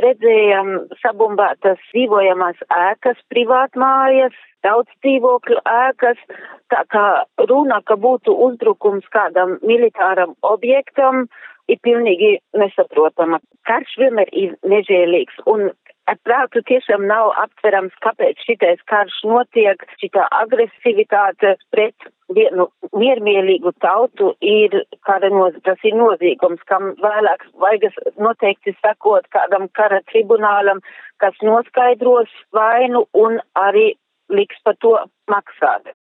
redzējām sabumbētas dzīvojamās ēkas, privātmājas, daudz dzīvokļu ēkas, tā kā runa, ka būtu uzbrukums kādam militāram objektam, ir pilnīgi nesaprotama. Karš vienmēr ir nežēlīgs, un ar prātu tiešām nav aptverams, kāpēc šitais karš notiek, šitā agresivitāte pret vienu miermīlīgu tautu ir tas ir noziegums, kam vēlāk vajag noteikti sakot kādam kara tribunālam, kas noskaidros vainu un arī liks par to maksāt.